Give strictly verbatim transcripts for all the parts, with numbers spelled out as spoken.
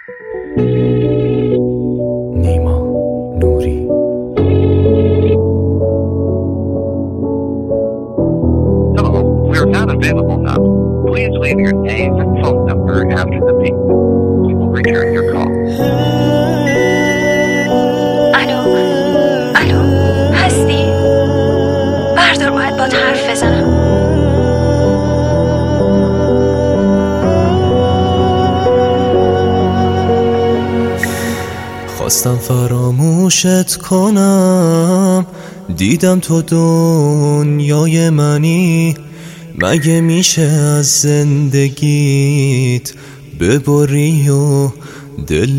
نیما نوری. Hello, we are not available now. Please leave your name and phone number after the beep. We will return your call. الو الو هستی؟ بردار، باید باهات حرف بزنم. خواستم فراموشت کنم، دیدم تو دنیای منی، مگه میشه از زندگیت ببری و دل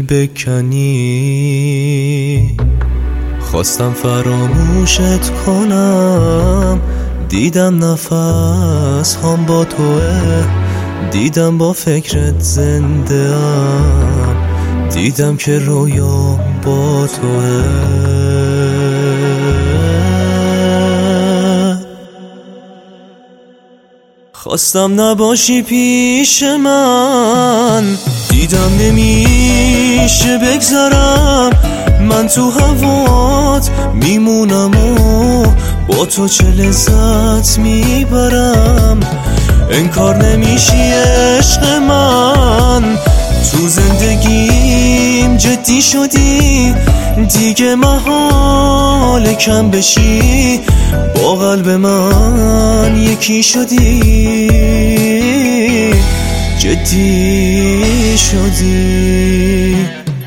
بکنی. خواستم فراموشت کنم، دیدم نفس هم با توه، دیدم با فکرت زنده ام، دیدم که رویام با توه. خواستم نباشی پیش من، دیدم نمیشه بگذرم، من تو هوات میمونم و با تو چه لذت میبرم. انکار نمیشی عشق من، تو زندگیم جدی شدی، دیگه محال کم بشی، با قلب من یکی شدی، جدی شدی.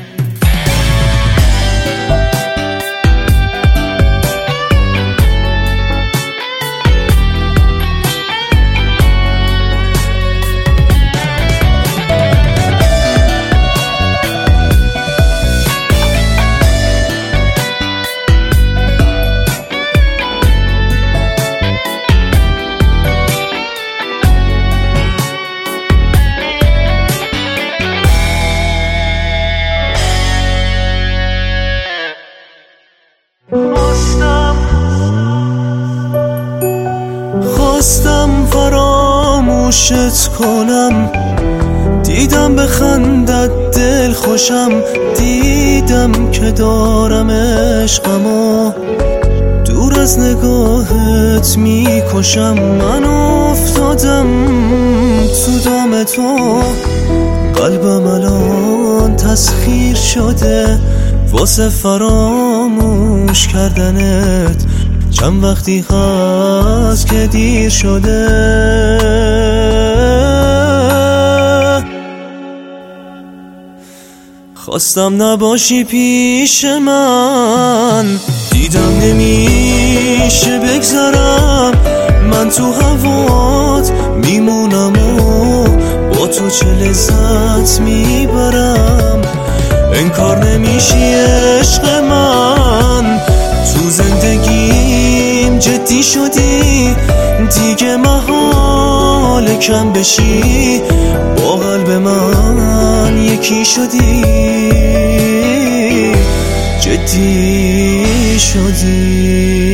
خواستم فراموشت کنم، دیدم به خندت دل خوشم، دیدم که دارم عشقمو دور از نگاهت میکشم. من افتادم تو دام تو، قلبم الان تسخیر شده واسه فراموش کردنت، چند وقتی هست که دیر شده. خواستم نباشی پیش من، دیدم نمیشه بگذرم، من تو هوات میمونم و با تو چه لذت میبرم. انکار نمیشی عشق من، تو زندگیم جدی شدی، دیگه محال کم بشی، با قلب من یکی شدی، جدی شدی.